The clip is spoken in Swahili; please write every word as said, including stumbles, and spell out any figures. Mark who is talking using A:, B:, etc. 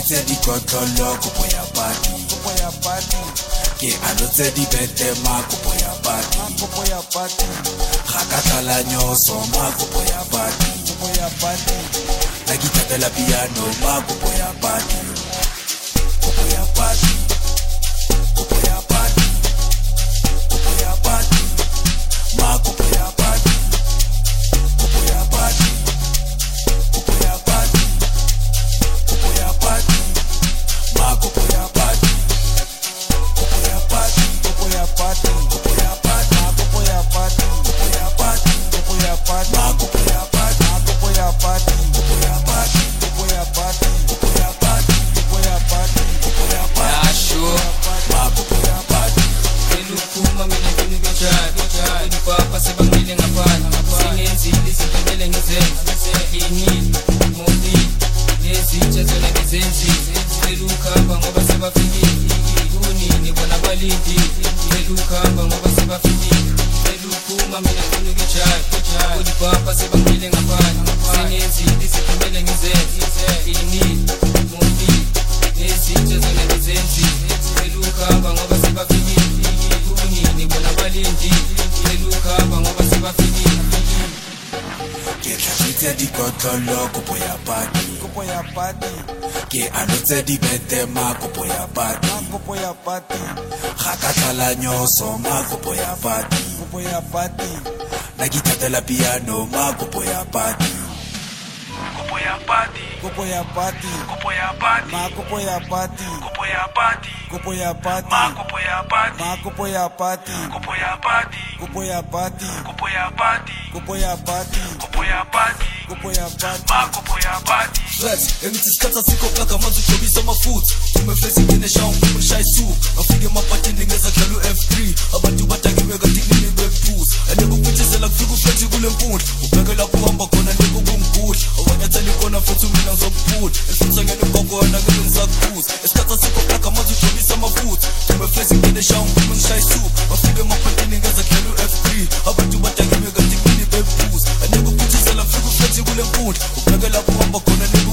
A: tse di kotlolo kopo ya padi
B: kopo ya padi
A: ke ano tse di betema kopo ya padi
B: kopo ya padi
A: ga ka tlala nyoso ma kopo ya padi
B: kopo ya padi
A: la kitapela piano ma kopo ya padi kopo ya padi kopo ya padi kopo ya padi ma kopo ya padi kopo ya padi kopo ya padi kopo ya padi ma kopo ya padi kopo ya padi
B: kopo ya padi
A: kopo ya padi
B: kopo ya padi
A: kopo ya padi
B: kopo ya padi
A: ma kopo ya padi
B: kopo ya padi
A: kopo ya padi
B: kopo ya padi
A: kopo ya padi
B: kopo ya padi
A: kopo ya padi
C: Asho
A: ma kopo ya padi
C: Elukuma mina ngini bechadi Udi papa sebangile ngapani Singenzile sipendele ngizenzi Inini, mobi Nezitsha zona ngizenzi Elukamba ngoba sebafikile Kunini bona balindi Elukamba ngoba sebafikile Elukuma mina ngini bechadi Udi papa sebangile ngapani Singenzile sipendele ngizenzi Inini, mobi Nezitsha zona ngizenzi Elukamba ngoba sebafikile Kunini bona balindi Elukamba ngoba sebafikile
A: ke tlhatsitse dikotlolo kopo ya padi
B: kopo ya padi
A: ke ano tse di betema kopo ya padi
B: kopo ya padi
A: ga ka tlala nyoso ma kopo ya padi
B: kopo ya padi
A: la kitapela piano ma kopo ya padi kopo ya padi
B: kopo ya padi
A: kopo ya padi
B: ma kopo ya padi
A: kopo ya padi
B: kopo ya padi
A: ma kopo ya padi
B: ma kopo ya padi
A: kopo ya padi
B: kopo ya padi
A: kopo ya padi
B: kopo ya padi
A: kopo ya padi
B: kopo ya padi
A: ma kopo ya padi
D: Flex, engithi isikhathi asikho plaka manje ujobisa amafutha tumeflex nginesha umphefumulo shaya isuku afike emaphathini ngeza dlala u-F three abantu badakiwe kanti kunini bephuza anekuphithizela kufika uflethi kule mfundo ubheke lapho uhamba khona nekukungudla awanyathela ikona futhi mina ngizokuphula esifutha ngene ngokona ngeke ngisakuphuza isikhathi asikho plaka manje ujobisa amafutha tumeflex nginesha umphefumulo shaya isuku afike emaphathini ngeza dlala u-F three abantu badakiwe kanti kunini bephuza anekuphithizela kufika uflethi kule mfundo ubheke lapho uhamba khona